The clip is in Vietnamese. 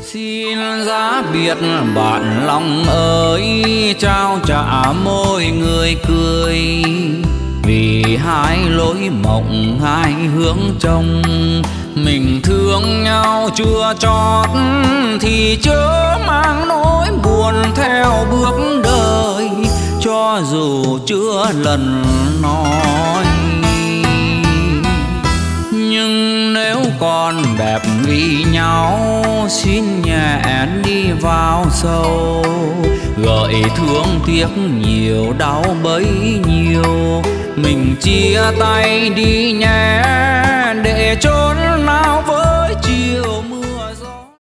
Xin giá biệt bạn lòng ơi, trao trả môi người cười. Vì hai lối mộng hai hướng trông, mình thương nhau chưa chót thì chớ mang nỗi buồn theo bước đời. Cho dù chưa lần nói, nhưng nếu còn đẹp ý nhau, xin nhẹ đi vào sâu. Gợi thương tiếc nhiều đau bấy nhiêu, mình chia tay đi nhé để chốn nào với